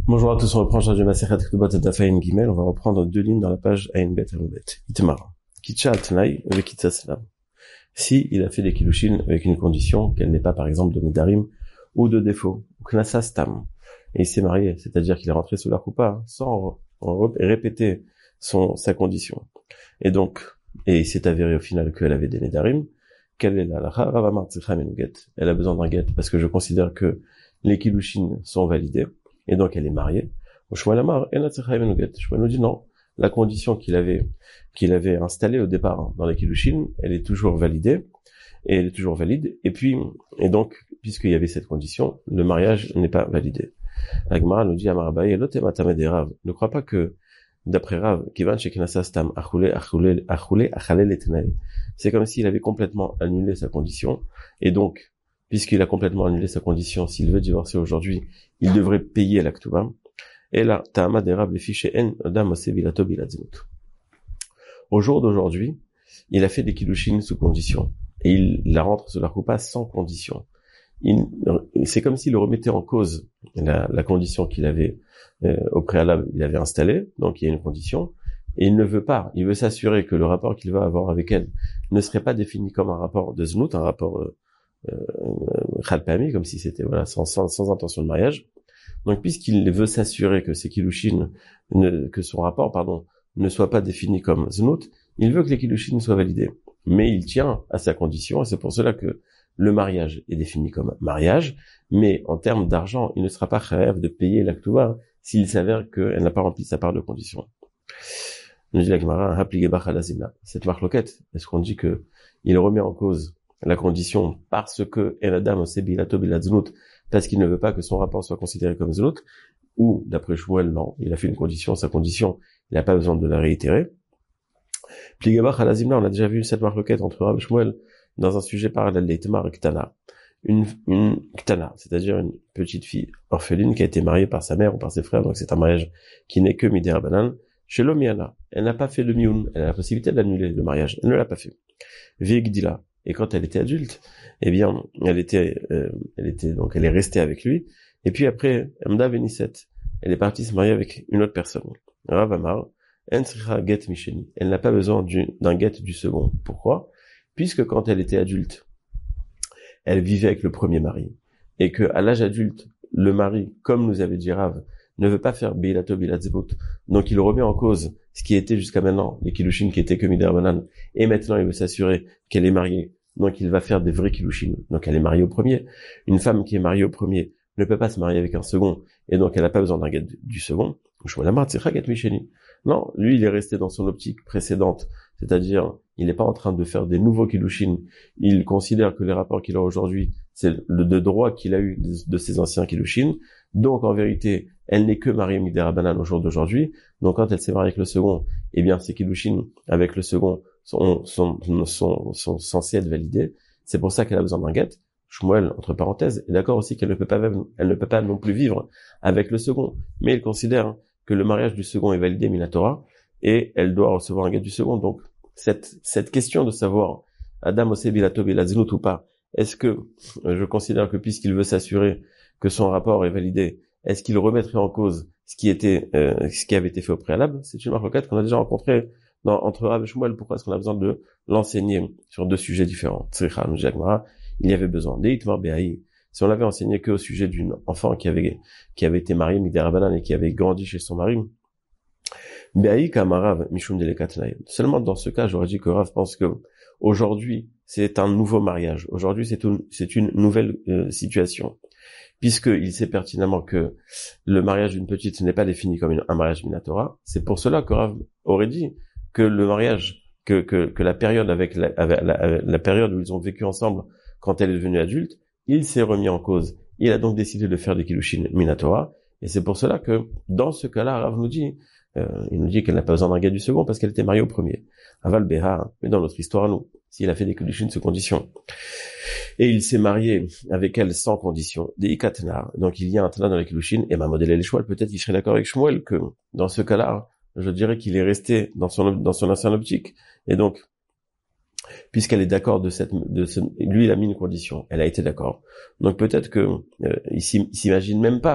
Bonjour à tous, on reprend du Masechet Ketubot Daf Ayin Gimel. On va reprendre deux lignes dans la page Ayin Bet Ayin Bet. Itmar. Kitcha Altnaï avec Kitsa Selam. Si il a fait des kilushin avec une condition qu'elle n'est pas par exemple de Nedarim ou de défaut, ou Knasa Stam, et il s'est marié, c'est-à-dire qu'il est rentré sous la coupa sans répéter sa condition. Et donc, il s'est avéré au final qu'elle avait des Nedarim, quelle est la halakha? Rav Amar tzricha menu get. Elle a besoin d'un get parce que je considère que les kilushin sont validés. Et donc elle est mariée. Shmuel nous dit non, la condition qu'il avait installée au départ dans les kilushin, elle est toujours validée, et elle est toujours valide. Et donc, puisqu'il y avait cette condition, le mariage n'est pas validé. La Gemara nous dit à Marabaï, ne crois pas que, d'après Rav, c'est comme s'il avait complètement annulé sa condition, et donc, puisqu'il a complètement annulé sa condition, s'il veut divorcer aujourd'hui, il devrait payer la ktuba. Et là, ta'ama d'Erav les fichiers en adam bilato biladzinut. Au jour d'aujourd'hui, il a fait des kilushin sous condition. Et il la rentre sur la coupa sans condition. C'est comme s'il remettait en cause la condition qu'il avait, au préalable, il avait installée. Donc il y a une condition. Et il ne veut pas, il veut s'assurer que le rapport qu'il va avoir avec elle ne serait pas défini comme un rapport de znout, un rapport, khalpami, comme si c'était sans intention de mariage. Donc puisqu'il veut s'assurer que ses kilushin, que son rapport ne soit pas défini comme znout, il veut que les kilushin soient validés. Mais il tient à sa condition, et c'est pour cela que le mariage est défini comme mariage, mais en termes d'argent, il ne sera pas chayav de payer la ktuba s'il s'avère qu'elle n'a pas rempli sa part de condition. Nous dit la Gemara, cette marloquette, est-ce qu'on dit que il remet en cause la condition parce que Eladam Sebilato Biladznut, parce qu'il ne veut pas que son rapport soit considéré comme znut, ou d'après Shmuel, non, il a fait une condition, sa condition, il n'a pas besoin de la réitérer. Pligabach Alazimna, on a déjà vu cette marloquette entre Rav et Shmuel dans un sujet parallèle, l'Eitmar et Ktana. Une Ktana, c'est-à-dire une petite fille orpheline qui a été mariée par sa mère ou par ses frères, donc c'est un mariage qui n'est que Midera Banan. Chez l'Omiana, elle n'a pas fait le mioun, elle a la possibilité d'annuler le mariage, elle ne l'a pas fait. Vigdila. Et quand elle était adulte, eh bien, elle est restée avec lui. Et puis après, Amda Venisset, elle est partie se marier avec une autre personne. Rav Amar, Ensricha get misheni. Elle n'a pas besoin d'un get du second. Pourquoi? Puisque quand elle était adulte, elle vivait avec le premier mari. Et que, à l'âge adulte, le mari, comme nous avait dit Rav, ne veut pas faire bilato bilatzvut. Donc il remet en cause ce qui était jusqu'à maintenant, les kilushin qui étaient que miderbanan. Et maintenant il veut s'assurer qu'elle est mariée. Donc il va faire des vrais kilushin. Donc elle est mariée au premier. Une femme qui est mariée au premier ne peut pas se marier avec un second. Et donc elle n'a pas besoin d'un get du second. Non, lui il est resté dans son optique précédente. C'est-à-dire, il n'est pas en train de faire des nouveaux kilushin. Il considère que les rapports qu'il a aujourd'hui, c'est le droit qu'il a eu de ses anciens kilushin. Donc en vérité, elle n'est que mariée Midera Banan au jour d'aujourd'hui. Donc quand elle s'est mariée avec le second, eh bien ses kilushin avec le second sont censés être validés. C'est pour ça qu'elle a besoin d'un get. Shmuel, entre parenthèses, est d'accord aussi qu'elle ne peut pas non plus vivre avec le second. Mais il considère que le mariage du second est validé Minatora et elle doit recevoir un get du second. Donc cette question de savoir Adam Ose Bilato Bilazinut ou pas, est-ce que je considère que puisqu'il veut s'assurer que son rapport est validé, est-ce qu'il remettrait en cause ce qui avait été fait au préalable? C'est une marque qu'on a déjà rencontrée entre Rav et Shmuel. Pourquoi est-ce qu'on a besoin de l'enseigner sur deux sujets différents? Il y avait besoin. Deitmar Be'ahi. Si on l'avait enseigné que au sujet d'une enfant qui avait été mariée Midera Banan et qui avait grandi chez son mari, Be'ahi Kamarav Mishum Delekatnaï. Seulement dans ce cas, j'aurais dit que Rav pense que aujourd'hui, c'est un nouveau mariage. Aujourd'hui, c'est une nouvelle situation. Puisqu'il sait pertinemment que le mariage d'une petite n'est pas défini comme un mariage minatora. C'est pour cela que Rav aurait dit que le mariage, que la période avec la période où ils ont vécu ensemble quand elle est devenue adulte, il s'est remis en cause. Il a donc décidé de faire des kilushin minatora. Et c'est pour cela que, dans ce cas-là, Rav nous dit, il nous dit qu'elle n'a pas besoin d'un gars du second parce qu'elle était mariée au premier. Aval Beha, mais dans notre histoire, nous, s'il a fait des kilushin sous condition. Et il s'est marié avec elle sans condition. Des ikatna. Donc il y a un tana dans les kilushin, et ma modèle et Shmuel, peut-être qu'il serait d'accord avec Shmuel que, dans ce cas-là, je dirais qu'il est resté dans son ancienne optique. Et donc, puisqu'elle est d'accord lui il a mis une condition, elle a été d'accord. Donc peut-être que il s'imagine même pas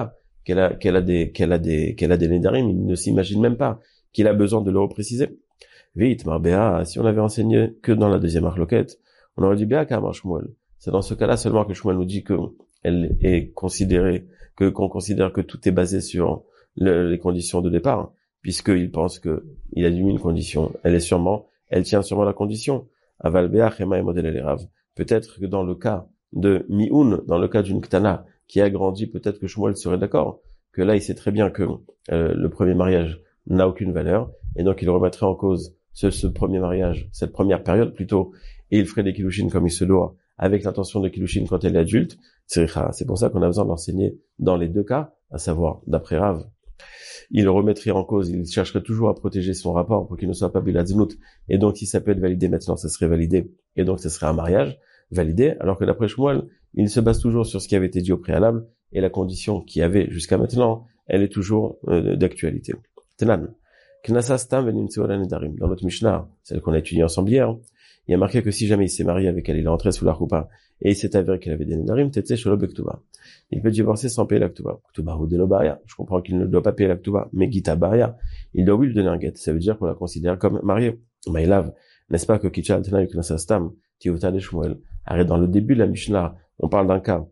qu'elle a des nedarim, il ne s'imagine même pas qu'il a besoin de le repréciser. Vite, Marbéa, si on avait enseigné que dans la deuxième marloquette, on aurait dit Béa Kamar Shmuel. C'est dans ce cas-là seulement que Shmuel nous dit que elle est considérée, qu'on considère que tout est basé sur les conditions de départ, puisqu'il pense que il a mis une condition. Elle tient sûrement la condition. Aval Béa Chema et modèle Elerav. Peut-être que dans le cas de Mioun, dans le cas d'une Ktana, qui a grandi, peut-être que Shmuel serait d'accord, que là il sait très bien que le premier mariage n'a aucune valeur, et donc il remettrait en cause ce premier mariage, cette première période plutôt, et il ferait des kilushin comme il se doit, avec l'intention de kilushin quand elle est adulte. C'est pour ça qu'on a besoin d'enseigner dans les deux cas, à savoir, d'après Rav, il remettrait en cause, il chercherait toujours à protéger son rapport pour qu'il ne soit pas biladznut, et donc si ça peut être validé maintenant, ça serait validé, et donc ce serait un mariage validé, alors que d'après Shmuel, il se base toujours sur ce qui avait été dit au préalable, et la condition qu'il y avait jusqu'à maintenant, elle est toujours d'actualité. Tenan. Knasastam venim tseola nedarim. Dans notre Mishnah, celle qu'on a étudiée ensemble hier, il y a marqué que si jamais il s'est marié avec elle, il est rentré sous la choupa, et il s'est avéré qu'il avait des nedarim, tetse shelo bektuba. Il peut divorcer sans payer la ktuba. Ktuba ou delo baria. Je comprends qu'il ne doit pas payer la ktuba, mais gita baria. Il doit oui lui donner un get. Ça veut dire qu'on la considère comme mariée. Maïlav. N'est-ce pas que Kicha Altena et Knasastam, Tiota de Shmuel. Arrête, dans le début de la Mishnah, on parle d'un cas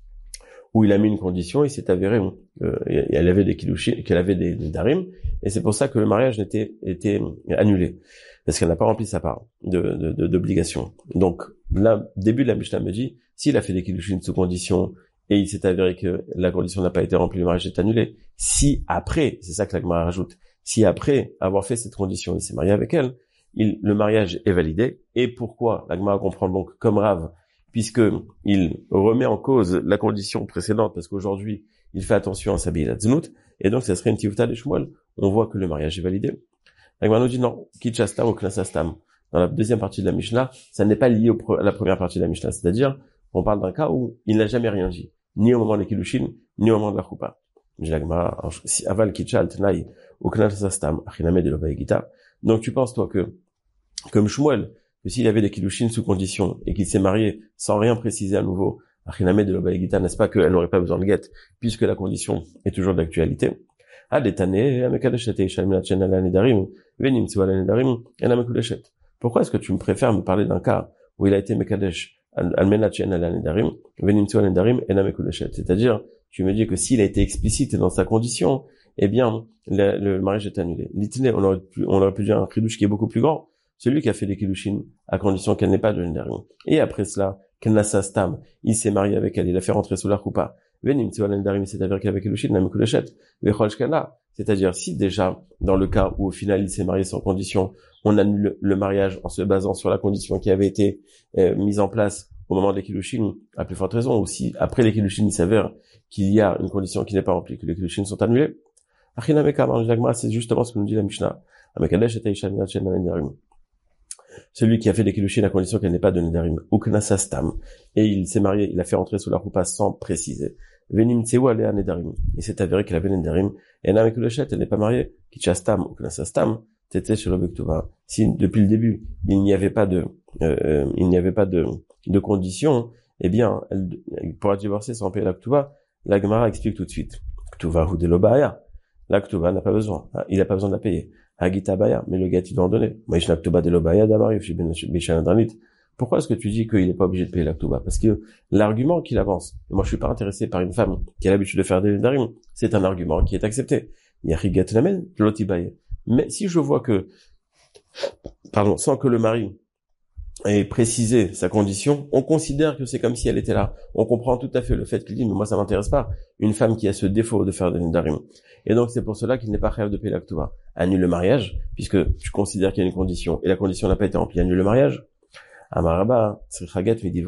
où il a mis une condition, il s'est avéré qu'elle avait des kilouchim, qu'elle avait des nedarim, et c'est pour ça que le mariage était annulé, parce qu'elle n'a pas rempli sa part d'obligation. Donc, là, début de la Mishnah me dit, s'il a fait des kilouchim sous condition, et il s'est avéré que la condition n'a pas été remplie, le mariage est annulé. Si après, c'est ça que la Gemara rajoute, si après avoir fait cette condition, il s'est marié avec elle, le mariage est validé. Et pourquoi? La Gemara comprend donc comme Rav, puisque il remet en cause la condition précédente, parce qu'aujourd'hui, il fait attention à sa biladznut, et donc ça serait une tivta de Shmuel. On voit que le mariage est validé. La Gemara nous dit non, kitchastam ou knasastam. Dans la deuxième partie de la Mishnah, ça n'est pas lié à la première partie de la Mishnah, c'est-à-dire, on parle d'un cas où il n'a jamais rien dit, ni au moment des kilushin, ni au moment de la choupa. La Gemara, si aval kitcha altnai ou knasastam, achiname de l'obaïgita. Donc tu penses, toi, que, comme Shmuel, que s'il avait des kilushin sous condition et qu'il s'est marié sans rien préciser à nouveau, achiname de l'obaïgita, n'est-ce pas qu'elle n'aurait pas besoin de guette, puisque la condition est toujours d'actualité? Pourquoi est-ce que tu me préfères me parler d'un cas où il a été mekadesh, c'est-à-dire, tu me dis que s'il a été explicite dans sa condition, eh bien, le mariage est annulé. On aurait pu dire un chidouche qui est beaucoup plus grand, celui qui a fait des kilushin, à condition qu'elle n'ait pas de nedarim. Et après cela, Knasastam, il s'est marié avec elle, il a fait rentrer sous la choupa. Venim tsual nedarim, c'est avec kilushin, la mekulechet. Vecholshkana, c'est-à-dire si déjà, dans le cas où au final il s'est marié sans condition, on annule le mariage en se basant sur la condition qui avait été mise en place au moment des kilushin, à plus forte raison, ou si après les kilushin il s'avère qu'il y a une condition qui n'est pas remplie, que les kilushin sont annulés. C'est justement ce que nous dit la Mishnah. Celui qui a fait des kilushin à condition qu'elle n'ait pas de nedarim, ou knasastam, et il s'est marié, il a fait rentrer sous la roupa sans préciser. Venim tseu alea nedarim. Il s'est avéré qu'elle avait des nedarim, et elle n'est pas mariée, kitchastam ou knasastam, t'étais sur le bektuba. Si depuis le début il n'y avait pas de condition, eh bien elle pourra divorcer sans payer la ktuba. La Gemara explique tout de suite. Ktuba hu de l'obaya. La ktuba n'a pas besoin. Il n'a pas besoin de la payer. Hagita baya, mais le gars il doit en donner. Maïshna ktuba de l'obaya d'amari Pourquoi est-ce que tu dis qu'il n'est pas obligé de payer la ktuba? Parce que l'argument qu'il avance, et moi je suis pas intéressé par une femme qui a l'habitude de faire des nedarim, c'est un argument qui est accepté. Yachigat namen lotibaye. Mais si je vois que, sans que le mari ait précisé sa condition, on considère que c'est comme si elle était là. On comprend tout à fait le fait qu'il dit, mais moi ça m'intéresse pas, une femme qui a ce défaut de faire des nedarim. Et donc c'est pour cela qu'il n'est pas capable de payer la ktuba. Annule le mariage, puisque tu considères qu'il y a une condition, et la condition n'a pas été remplie, annule le mariage. Amaraba, tu as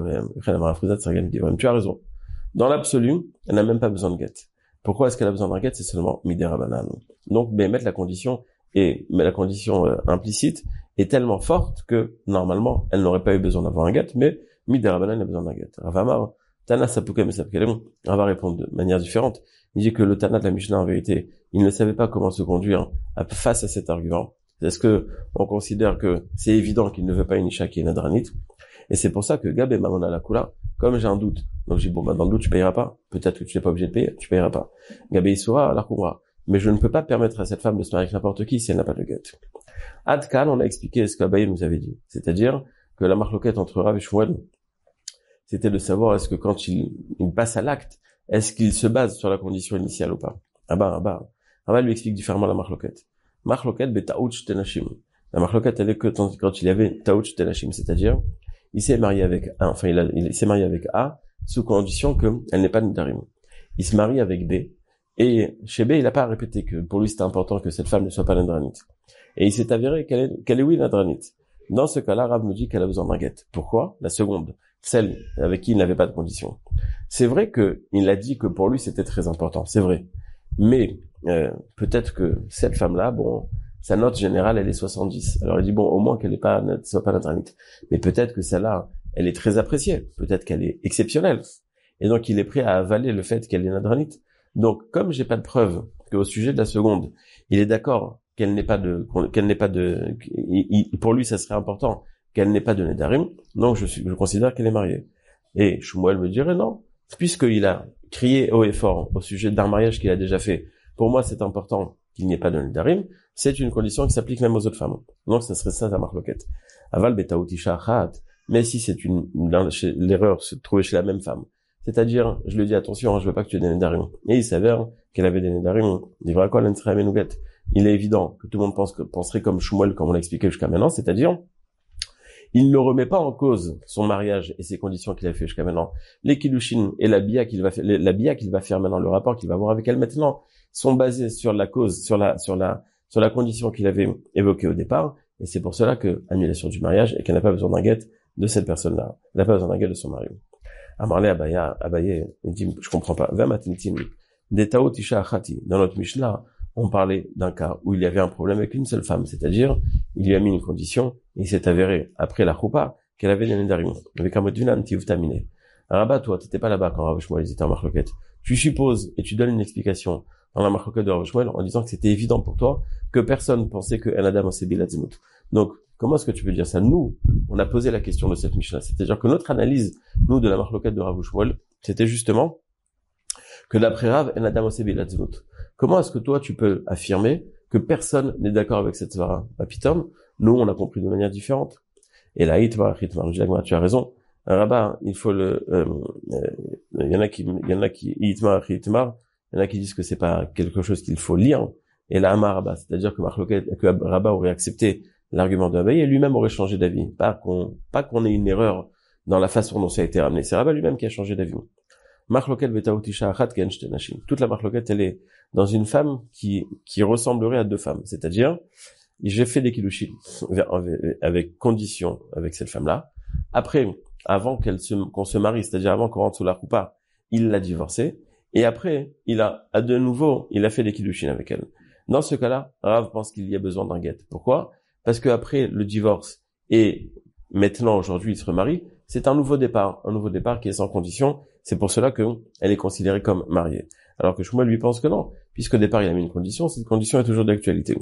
raison. Dans l'absolu, elle n'a même pas besoin de get. Pourquoi est-ce qu'elle a besoin d'un get? C'est seulement miderabanan. Donc, mettre la condition implicite est tellement forte que, normalement, elle n'aurait pas eu besoin d'avoir un get, mais miderabanan a besoin d'un get. Ravamar, Tana Sapukem et Sapkelem, on va répondre de manière différente. Il dit que le Tana de la Mishnah, en vérité, il ne savait pas comment se conduire face à cet argument. Est-ce que on considère que c'est évident qu'il ne veut pas une isha qui est nadranite? Et c'est pour ça que Gabé Mamona la Kula, comme j'ai un doute, donc j'ai dit, bon, bah, dans le doute, tu payeras pas. Peut-être que tu n'es pas obligé de payer, tu payeras pas. Gabé Issoura la Koumra. Mais je ne peux pas permettre à cette femme de se marier avec n'importe qui si elle n'a pas de get. Adkan, on a expliqué ce qu'Abaye nous avait dit. C'est-à-dire que la marloquette entre Rav et Shmuel, c'était de savoir est-ce que quand il passe à l'acte, est-ce qu'il se base sur la condition initiale ou pas. Abba lui explique différemment la marloquette. Marloquette beta'ouch tenashim. La marloquette, elle est que quand il y avait ta'ouch tenashim, c'est-à-dire, il s'est marié avec A, enfin, il s'est marié avec A, sous condition qu'elle n'est pas Nidarim. Il se marie avec B, et chez B, il n'a pas répété que pour lui c'était important que cette femme ne soit pas Nadranite. Et il s'est avéré qu'elle est oui Nadranite. Dans ce cas-là, Rav nous dit qu'elle a besoin d'un guet. Pourquoi? La seconde, celle avec qui il n'avait pas de condition. C'est vrai que il a dit que pour lui c'était très important, c'est vrai. Mais peut-être que cette femme-là, bon, sa note générale elle est 70. Alors il dit bon, au moins qu'elle soit pas Nadranite. Mais peut-être que celle-là, elle est très appréciée. Peut-être qu'elle est exceptionnelle. Et donc il est prêt à avaler le fait qu'elle est Nadranite. Donc, comme j'ai pas de preuve qu'au sujet de la seconde, il est d'accord pour lui, ça serait important qu'elle n'ait pas de Nedarim, donc je considère qu'elle est mariée. Et Shmuel me dirait non, puisqu'il a crié haut et fort au sujet d'un mariage qu'il a déjà fait. Pour moi, c'est important qu'il n'y ait pas de Nedarim. C'est une condition qui s'applique même aux autres femmes. Donc, ça serait ça, la marloquette. Aval betaoutisha achat. Mais si c'est l'erreur se trouver chez la même femme. C'est-à-dire, je lui dis attention, je veux pas que tu aies des Nedarim. Et il s'avère qu'elle avait des Nedarim. Il est évident que tout le monde penserait comme Shmuel, comme on l'a expliqué jusqu'à maintenant, c'est-à-dire, il ne remet pas en cause son mariage et ses conditions qu'il a fait jusqu'à maintenant. Les Kiddushin et la bia qu'il va faire maintenant, le rapport qu'il va avoir avec elle maintenant, sont basés sur la cause, sur la condition qu'il avait évoquée au départ. Et c'est pour cela que annulation du mariage et qu'elle n'a pas besoin d'un guet de cette personne-là. Elle n'a pas besoin d'un guet de son mari. Amarle Abaye, il dit, je comprends pas. Vamatintim, des Tao Tisha Achati. Dans notre Mishnah, on parlait d'un cas où il y avait un problème avec une seule femme, c'est-à-dire, il lui a mis une condition, et il s'est avéré, après la choupa, qu'elle avait des Nedarim. Avec un moduna anti-uftamine. Rabat, toi, t'étais pas là-bas quand Rav Shmuel était en marloquette. Tu supposes, et tu donnes une explication dans la marloquette de Rav Shmuel en disant que c'était évident pour toi que personne pensait que El Adam Osebi Latzimut. Donc, comment est-ce que tu peux dire ça? Nous, on a posé la question de cette Mishnah. C'est-à-dire que notre analyse, nous, de la marloquette de Rav Shmuel, c'était justement que d'après Rav, El Adam Osebi Latzimut. Comment est-ce que toi, tu peux affirmer que personne n'est d'accord avec cette svara? Pitom, nous, on a compris de manière différente. Et là, Hitmar, tu as raison. Un rabbin, il faut il y en a qui, Hitmar, il y en a qui disent que c'est pas quelque chose qu'il faut lire. Et là, Amar Rabba, c'est-à-dire que Rabba aurait accepté l'argument de Abaye et lui-même aurait changé d'avis. Pas qu'on ait une erreur dans la façon dont ça a été ramené. C'est Rabba lui-même qui a changé d'avis. Toute la marloquette, elle est dans une femme qui ressemblerait à deux femmes. C'est-à-dire, j'ai fait des kiddushin avec condition avec cette femme-là. Après, avant qu'on se marie, c'est-à-dire avant qu'on rentre sous la choupa, il l'a divorcée. Et après, il a fait des kiddushin avec elle. Dans ce cas-là, Rav pense qu'il y a besoin d'un guet. Pourquoi? Parce que après le divorce et maintenant aujourd'hui il se remarie, c'est un nouveau départ qui est sans condition. C'est pour cela que elle est considérée comme mariée. Alors que Shmuel lui pense que non, puisque au départ il a mis une condition, cette condition est toujours d'actualité.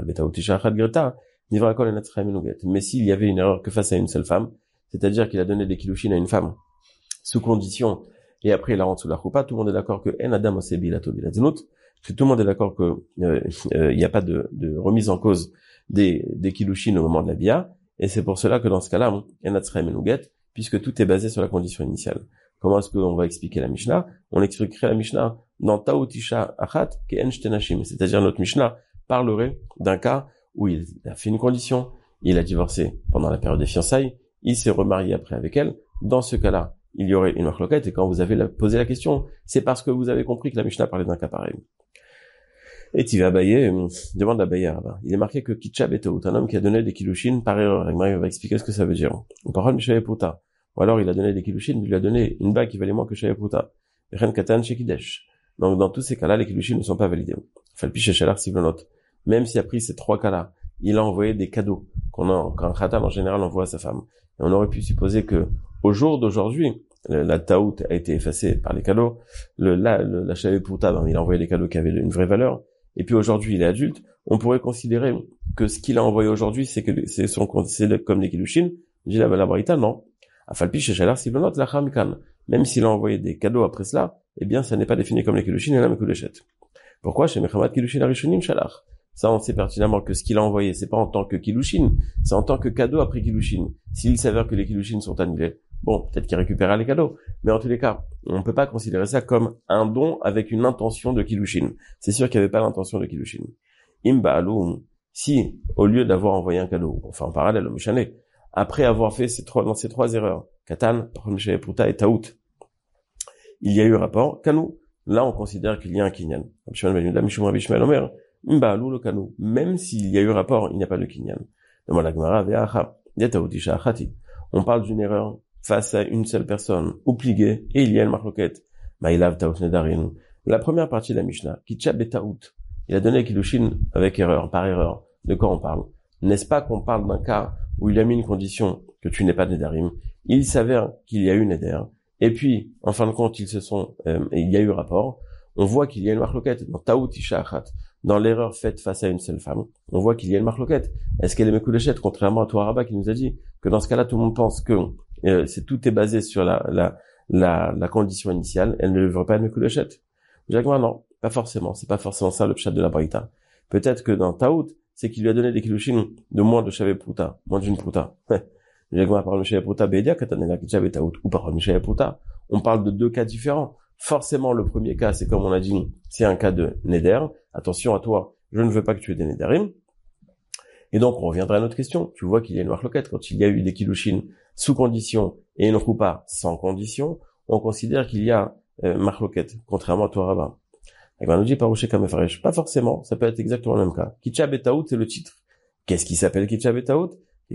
Mais s'il y avait une erreur que face à une seule femme, c'est-à-dire qu'il a donné des kiddushin à une femme sous condition et après il la rentre sous la choupa, tout le monde est d'accord que en adam osebi la tobi la znut, tout le monde est d'accord que il n'y a pas de remise en cause des kiddushin au moment de la bia, et c'est pour cela que dans ce cas-là, en atzraim menuget, puisque tout est basé sur la condition initiale. Comment est-ce qu'on va expliquer la Mishnah? On expliquerait la Mishnah dans Taotisha Achat Ke'en Shtenashim, c'est-à-dire notre Mishnah parlerait d'un cas où il a fait une condition, il a divorcé pendant la période des fiançailles, il s'est remarié après avec elle. Dans ce cas-là, il y aurait une marloquette, et quand vous avez posé la question, c'est parce que vous avez compris que la Mishnah parlait d'un cas pareil. Et tu vas Abaye, demande à Abaye, il est marqué que Kitchab était un homme qui a donné des kiddushin par erreur. Il va expliquer ce que ça veut dire. On parle de Mishaye Puta. Ou alors il a donné des kiddushin, il lui a donné une bague qui valait moins que Shaye Puta. Ren Katan Shekidesh. Donc dans tous ces cas-là, les kiddushin ne sont pas validés. Falpiche Shalar Sivlonot. Même s'il a pris ces trois cas-là, il a envoyé des cadeaux qu'un khatan en général envoie à sa femme. Et on aurait pu supposer que au jour d'aujourd'hui, la taout a été effacée par les cadeaux. La Shaye Puta, il a envoyé des cadeaux qui avaient une vraie valeur. Et puis aujourd'hui, il est adulte. On pourrait considérer que ce qu'il a envoyé aujourd'hui, c'est comme des kiddushin. Je dis la Braïta, non. Afalpi shechalar sivlonot lachar mikan. Même s'il a envoyé des cadeaux après cela, eh bien, ça n'est pas défini comme les kilushin et la mekulechet. Pourquoi? Chez Mechamat kilushin arishonim shalach. Ça, on sait pertinemment que ce qu'il a envoyé, c'est pas en tant que kilushin, c'est en tant que cadeau après kilushin. S'il s'avère que les kilushin sont annulés, bon, peut-être qu'il récupérera les cadeaux. Mais en tous les cas, on ne peut pas considérer ça comme un don avec une intention de kilushin. C'est sûr qu'il n'y avait pas l'intention de kilushin. Imba alum, si, au lieu d'avoir envoyé un cadeau, enfin en parallèle, au Mishane, après avoir fait dans ces trois erreurs, Katan, Parmishé Pruta et Taout, il y a eu rapport, Kanou, là on considère qu'il y a un kinyan. Même s'il y a eu rapport, il n'y a pas de kinyan. On parle d'une erreur face à une seule personne, ou pligué, et il y a une marloquette. La première partie de la Mishnah, Kitcha Betaout, il a donné Kilushin avec erreur, par erreur. De quoi on parle? N'est-ce pas qu'on parle d'un cas où il a mis une condition que tu n'es pas de Nedarim? Il s'avère qu'il y a eu Neder. Et puis, en fin de compte, il y a eu rapport. On voit qu'il y a une marloquette dans Taout Isha Achat, dans l'erreur faite face à une seule femme. On voit qu'il y a une marloquette. Est-ce qu'elle est Mekulechet, contrairement à toi, Rabat, qui nous a dit que dans ce cas-là, tout le monde pense que tout est basé sur la condition initiale. Elle ne devrait pas être Mekulechet. Jacques, non, pas forcément. C'est pas forcément ça le pshat de la Braïta. Peut-être que dans Taout, c'est qu'il lui a donné des kilushin de moins de Shavé Pruta, moins d'une Pruta. Jacques, par le Shavé Pruta, Bedia, Katanela, Kitchavé Taout, ou par le Shavé Pruta. On parle de deux cas différents. Forcément, le premier cas, c'est comme on a dit, c'est un cas de Neder. Attention à toi, je ne veux pas que tu aies des Nederim. Et donc, on reviendra à notre question. Tu vois qu'il y a une marloquette. Quand il y a eu des kilushin sous condition et une roupa sans condition, on considère qu'il y a marloquette, contrairement à toi, Rabat. Et ben, on nous dit Parouché Kamefaresh. Pas forcément, ça peut être exactement le même cas. Kitcha Betaout, c'est le titre. Qu'est-ce qui s'appelle Kitcha Betaout?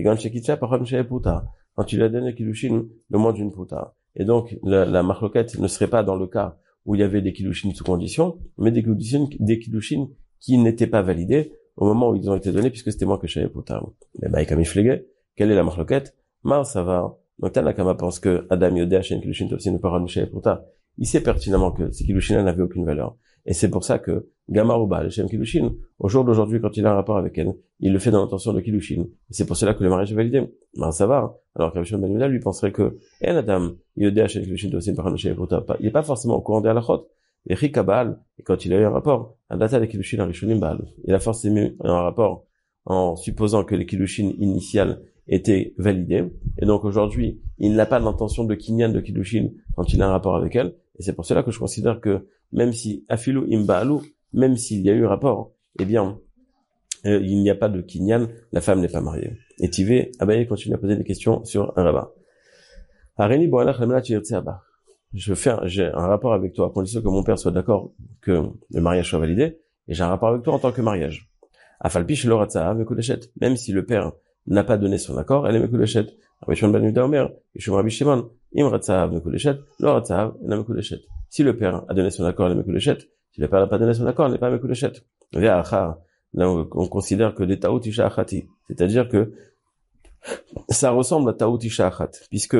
Quand tu lui as donné kilushin de moins d'une puta. Et donc, la marloquette ne serait pas dans le cas où il y avait des kilushin sous condition, mais des kilushin qui n'étaient pas validés au moment où ils ont été donnés, puisque c'était moins que chez puta. Mais bah, comme il fléguait, quelle est la marloquette? Ça va. Donc, Tanakama pense que Adam Yodea, chez kilushin, aussi ne parle chez puta. Il sait pertinemment que ces kilushin n'avaient aucune valeur. Et c'est pour ça que Gamaruba, le Shem Kilushin, au jour d'aujourd'hui, quand il a un rapport avec elle, il le fait dans l'intention de Kilushin. Et c'est pour cela que le mariage est validé. Ça va. Alors qu'Abishon Ben Yehuda, lui, penserait que, Adam, Yodea Shem Kilushin, aussi par il n'est pas forcément au courant des halachot. Et Rikabal, et quand il a eu un rapport, un data de Kilushin, Arishonim Baal. Il a forcément eu un rapport en supposant que les Kilushin initiales étaient validés. Et donc aujourd'hui, il n'a pas l'intention de Kinyan de Kilushin quand il a un rapport avec elle. Et c'est pour cela que je considère que même si Afilu Imbaalu, même s'il y a eu rapport, eh bien, il n'y a pas de kinyan, la femme n'est pas mariée. Et Tivé, Abaye continue à poser des questions sur un rabbin. Areni Boalach Lamela Tirtseaba. J'ai un rapport avec toi, à condition que mon père soit d'accord que le mariage soit validé, et j'ai un rapport avec toi en tant que mariage. Afalpi Sheloratsa Mekulechet. Même si le père n'a pas donné son accord, elle est Mekulechet. Rabbi Ben Yehuda Omer, Yeshua Rabbi Shimon, Imratsa Mekulechet, Loratsa, elle est Mekulechet. Si le père a donné son accord, elle est Mekulechet. Si le père n'a pas donné son accord, elle n'est pas Mekulechet. Là, on considère que des Taout Isha Achati. C'est-à-dire que ça ressemble à Taout Isha Achat, puisque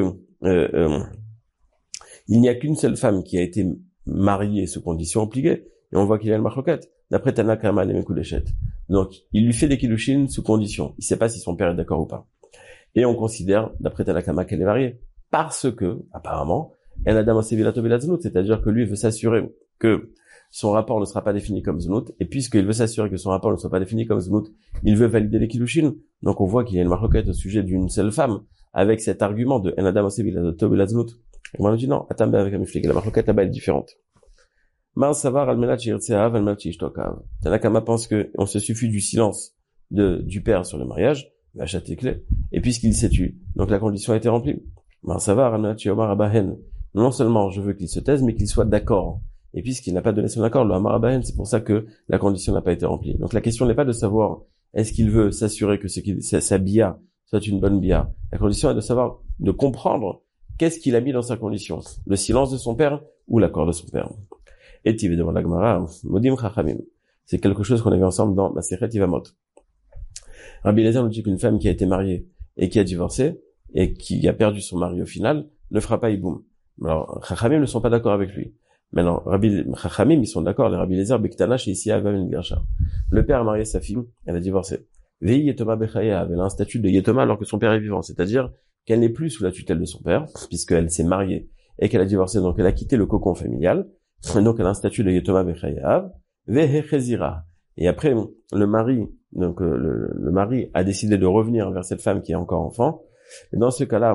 il n'y a qu'une seule femme qui a été mariée sous condition obligée, et on voit qu'il y a une marloquette. D'après Tanakama, elle est Mekulechet. Donc, il lui fait des kilushin sous condition. Il ne sait pas si son père est d'accord ou pas. Et on considère, d'après Tanakama, qu'elle est mariée. Parce que, apparemment, elle a d'amassé Vilato Vilaznout, c'est-à-dire que lui veut s'assurer que son rapport ne sera pas défini comme Znout, et puisqu'il veut s'assurer que son rapport ne sera pas défini comme Znout, il veut valider les kilushin. Donc on voit qu'il y a une marloquette au sujet d'une seule femme, avec cet argument de Enadam Ose Vilato Vilaznout. Et moi, on dit non, attends, avec un miflik, la marloquette là-bas est différente. Mar Savar Almenat Shirtseav, Almenat Shishtokav. Tanakama pense que on se suffit du silence du père sur le mariage, la chatte est clé, et puisqu'il s'est tué, donc la condition a été remplie. Mar Savar Almenat Shiomar Abahen. Non seulement je veux qu'il se taise, mais qu'il soit d'accord. Et puisqu'il n'a pas donné son accord, le Hamar Abahen, c'est pour ça que la condition n'a pas été remplie. Donc la question n'est pas de savoir est-ce qu'il veut s'assurer que sa bia soit une bonne bia. La condition est de savoir, de comprendre qu'est-ce qu'il a mis dans sa condition. Le silence de son père ou l'accord de son père. Et Tivé devant la Gemara, Modim Chachamim. C'est quelque chose qu'on avait ensemble dans Masechet Yevamot. Rabbi Eliezer nous dit qu'une femme qui a été mariée et qui a divorcé et qui a perdu son mari au final ne fera pas Iboum. Alors, Chachamim ne sont pas d'accord avec lui. Maintenant, Chachamim, ils sont d'accord. Les Rabbi Eliezer, Bektana, chez ici, Avaven Gersha. Le père a marié sa fille, elle a divorcé. Vei Yetoma Bechayav, elle a un statut de Yetoma alors que son père est vivant. C'est-à-dire qu'elle n'est plus sous la tutelle de son père, puisqu'elle s'est mariée et qu'elle a divorcé, donc elle a quitté le cocon familial, et donc elle a un statut de Yetoma Vechayav, Vehechezira. Et après, le mari, donc le mari a décidé de revenir vers cette femme qui est encore enfant, et dans ce cas-là,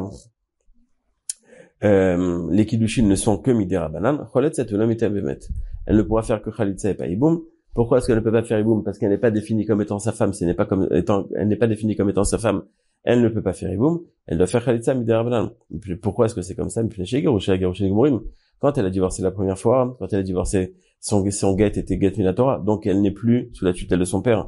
les kiddushin ne sont que midera banan, elle ne pourra faire que khalitza et pas iboum. Pourquoi est-ce qu'elle ne peut pas faire iboum? Parce qu'elle n'est pas définie comme étant sa femme, elle n'est pas définie comme étant sa femme, elle ne peut pas faire iboum, elle doit faire khalitza midera banan. Pourquoi est-ce que c'est comme ça? Quand elle a divorcé la première fois, quand elle a divorcé, son guet était guet minatora, donc elle n'est plus sous la tutelle de son père.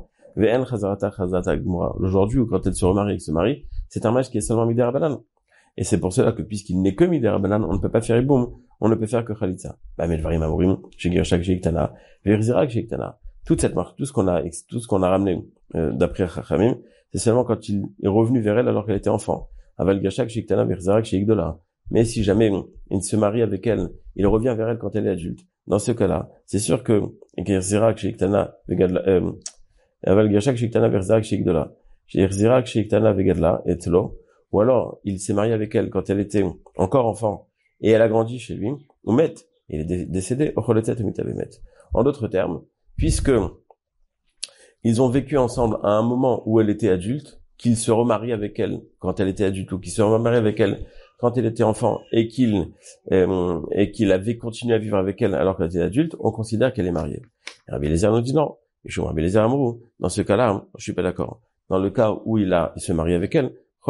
Aujourd'hui, ou quand elle se remarie avec ce mari, c'est un mariage qui est seulement midera banan. Et c'est pour cela que, puisqu'il n'est que midera banan, on ne peut pas faire iboum, on ne peut faire que khalitza. Bah, mais varim amorim, shegirshak shektana, verzirak shektana. Toute cette marque, tout ce qu'on a ramené, d'après Chachamim, c'est seulement quand il est revenu vers elle alors qu'elle était enfant. Aval gashak shektana, verzirak shekdola. Mais si jamais il se marie avec elle, il revient vers elle quand elle est adulte. Dans ce cas-là, c'est sûr que, verzirak shektana, aval gashak shektana, verzirak shekdola. Verzirak shektana, vegadla, etlo. Ou alors, il s'est marié avec elle quand elle était encore enfant, et elle a grandi chez lui, ou met, il est décédé, en d'autres termes, puisque ils ont vécu ensemble à un moment où elle était adulte, qu'il se remarie avec elle quand elle était adulte, ou qu'il se remarie avec elle quand elle était enfant, et qu'il avait continué à vivre avec elle alors qu'elle était adulte, on considère qu'elle est mariée. Rabbi Eliezer nous dit non. Et je Rabbi Eliezer Amrou, dans ce cas-là, je suis pas d'accord. Dans le cas où il se marie avec elle,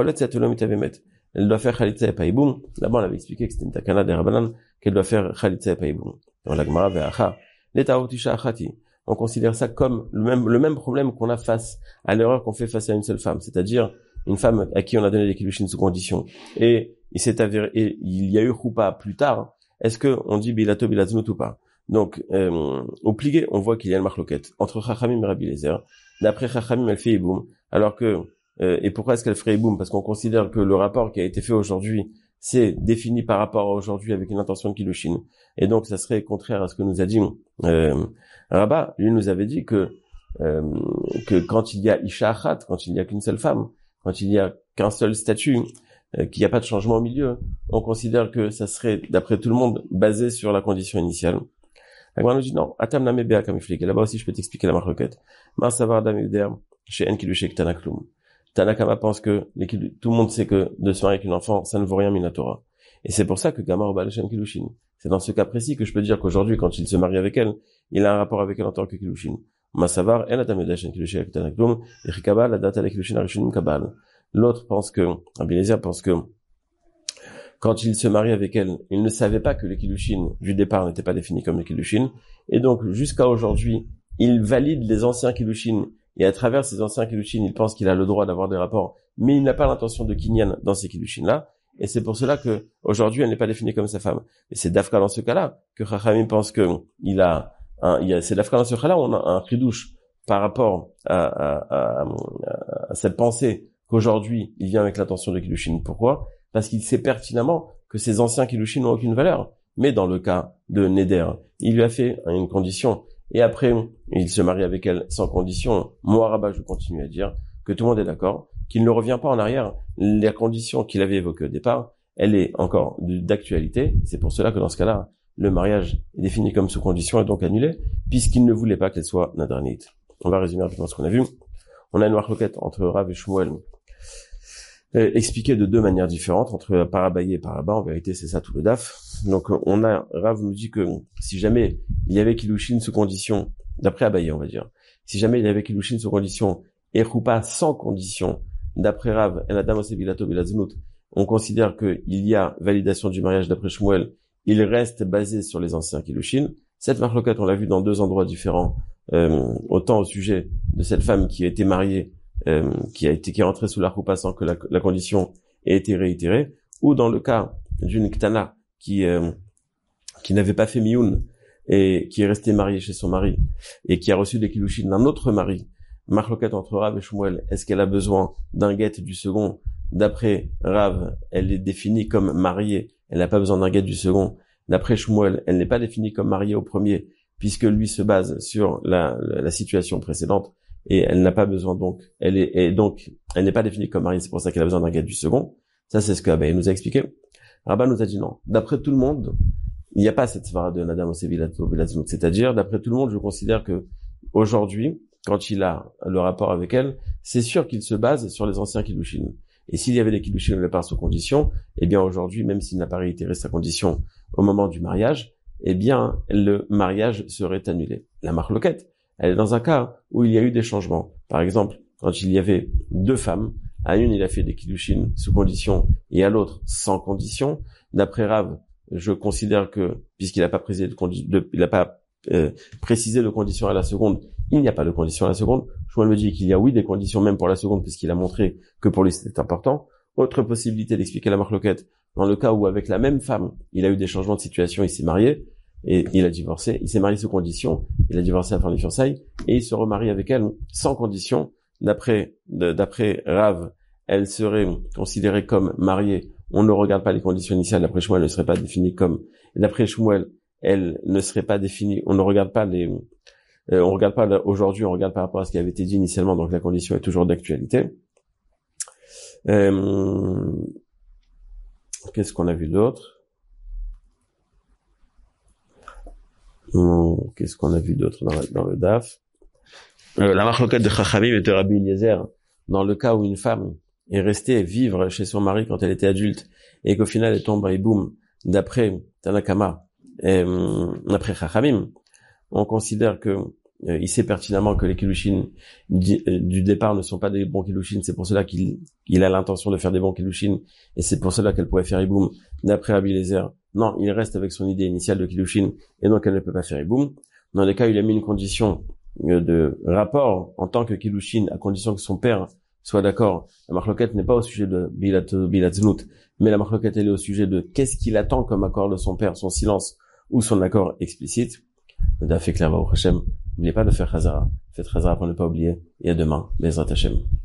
elle doit faire khalitza et païboum. Là-bas, on avait expliqué que c'était une takana des Rabbanan, qu'elle doit faire khalitza et païboum. Dans la Gemara ve'acha, l'etaotisha achati. On considère ça comme le même problème qu'on a face à l'erreur qu'on fait face à une seule femme. C'est-à-dire, une femme à qui on a donné les kiddushin sous condition. Et il s'est avéré, et il y a eu choupa plus tard. Est-ce que on dit bilato bilaznut ou pas? Donc, au plié, on voit qu'il y a une marloquette entre Chachamim et Rabbi Eliezer. D'après Chachamim, elle fait iboum. Alors que, et pourquoi est-ce qu'elle ferait iboum? Parce qu'on considère que le rapport qui a été fait aujourd'hui, c'est défini par rapport à aujourd'hui avec une intention de kiddushin. Et donc, ça serait contraire à ce que nous a dit Rabat. Lui nous avait dit que quand il y a isha achat, quand il n'y a qu'une seule femme, quand il n'y a qu'un seul statut, qu'il n'y a pas de changement au milieu, on considère que ça serait, d'après tout le monde, basé sur la condition initiale. La Gemara nous dit non, atam name bea comme il là-bas aussi je peux t'expliquer la marloquette. Mar savar dam yuder chez en kiddushin tanaklum. Tanakama pense que tout le monde sait que de se marier avec une enfant, ça ne vaut rien minatora. Et c'est pour ça que Gamar Baal Shem Kiddushin. C'est dans ce cas précis que je peux dire qu'aujourd'hui, quand il se marie avec elle, il a un rapport avec elle en tant que Kiddushin. Masavar, en atam yuder shen kiddushin avec tanaklum, et chikabal la data la kiddushin arishunim kabal. L'autre pense que, Rabbi Eliezer pense que, quand il se marie avec elle, il ne savait pas que les kiddushin du départ n'étaient pas définis comme les kiddushin. Et donc, jusqu'à aujourd'hui, il valide les anciens kiddushin. Et à travers ces anciens kiddushin, il pense qu'il a le droit d'avoir des rapports, mais il n'a pas l'intention de kinyan dans ces kiddushin-là. Et c'est pour cela que aujourd'hui, elle n'est pas définie comme sa femme. Et c'est d'Afka dans ce cas-là que Chachamim pense que c'est d'Afka dans ce cas-là où on a un chidouche par rapport à cette pensée qu'aujourd'hui, il vient avec l'intention de kiddushin. Pourquoi? Parce qu'il sait pertinemment que ces anciens kiddushin n'ont aucune valeur. Mais dans le cas de Neder, il lui a fait une condition. Et après, il se marie avec elle sans condition. Moi, Rabat, je continue à dire que tout le monde est d'accord, qu'il ne revient pas en arrière. La condition qu'il avait évoquée au départ, elle est encore d'actualité. C'est pour cela que dans ce cas-là, le mariage est défini comme sous condition et donc annulé, puisqu'il ne voulait pas qu'elle soit nadranite. On va résumer rapidement ce qu'on a vu. On a une marloquette entre Rav et Shmuel, expliqué de deux manières différentes, entre Parabaye et Paraba. En vérité, c'est ça tout le daf. Donc, Rav nous dit que si jamais il y avait Kiddushin sous condition, d'après Abaye, on va dire, si jamais il y avait Kiddushin sous condition et Choupa sans condition, d'après Rav, El Adam Osebilato Bilaznut, on considère qu'il y a validation du mariage d'après Shmuel, il reste basé sur les anciens Kiddushin. Cette marloquette, on l'a vu dans deux endroits différents, autant au sujet de cette femme qui a été mariée, qui est rentrée sous la Choupa sans que la condition ait été réitérée, ou dans le cas d'une Ktana qui n'avait pas fait mioun et qui est restée mariée chez son mari et qui a reçu des kiddushin d'un autre mari. Marloquette entre Rav et Shmuel, est-ce qu'elle a besoin d'un guet du second? D'après Rav, elle est définie comme mariée, elle n'a pas besoin d'un guet du second. D'après Shmuel, elle n'est pas définie comme mariée au premier, puisque lui se base sur la situation précédente, et elle n'a pas besoin donc, elle n'est pas définie comme mariée, c'est pour ça qu'elle a besoin d'un guet du second. Ça, c'est ce que Abaye nous a expliqué. Rabba nous a dit non. D'après tout le monde, il n'y a pas cette svara de Nadam Oseh Bila Znout. C'est-à-dire, d'après tout le monde, je considère que aujourd'hui, quand il a le rapport avec elle, c'est sûr qu'il se base sur les anciens Kiddushin. Et s'il y avait des Kiddushin au départ sous condition, eh bien aujourd'hui, même s'il n'a pas réitéré sa condition au moment du mariage, eh bien le mariage serait annulé. La marloquette, elle est dans un cas où il y a eu des changements. Par exemple, quand il y avait deux femmes, à une il a fait des Kiddushin sous condition et à l'autre sans condition. D'après Rav, je considère que puisqu'il n'a pas précisé précisé de condition à la seconde, il n'y a pas de condition à la seconde. Shmuel me dit qu'il y a oui des conditions même pour la seconde puisqu'il a montré que pour lui c'était important. Autre possibilité d'expliquer la marloquette, dans le cas où avec la même femme, il a eu des changements de situation, il s'est marié et il a divorcé, il s'est marié sous condition, il a divorcé à la fin des fiançailles et il se remarie avec elle sans condition. D'après Rav, elle serait considérée comme mariée. On ne regarde pas les conditions initiales. D'après Shmuel, elle ne serait pas définie comme. D'après Shmuel, elle ne serait pas définie. On ne regarde pas on regarde pas aujourd'hui. On regarde par rapport à ce qui avait été dit initialement. Donc la condition est toujours d'actualité. Qu'est-ce qu'on a vu d'autre? Qu'est-ce qu'on a vu d'autre dans le DAF? La marloquette de Chachamim et de Rabbi Eliezer, dans le cas où une femme est restée vivre chez son mari quand elle était adulte et qu'au final elle tombe et boum, d'après Tanakama, d'après Chachamim, on considère que il sait pertinemment que les Kiddushin du départ ne sont pas des bons Kiddushin, c'est pour cela qu'il a l'intention de faire des bons Kiddushin et c'est pour cela qu'elle pourrait faire Iboum. D'après Rabbi Eliezer, non, il reste avec son idée initiale de Kiddushin et donc elle ne peut pas faire Iboum. Dans les cas où il a mis une condition de rapport en tant que Kiddushin à condition que son père soit d'accord. La marloquette n'est pas au sujet de Bilat Znout, mais la marloquette elle est au sujet de qu'est-ce qu'il attend comme accord de son père, son silence ou son accord explicite. Le daf est clair, Baruch Hashem. N'oubliez pas de faire Chazara. Faites Chazara pour ne pas oublier. Et à demain, Bezrat Hashem.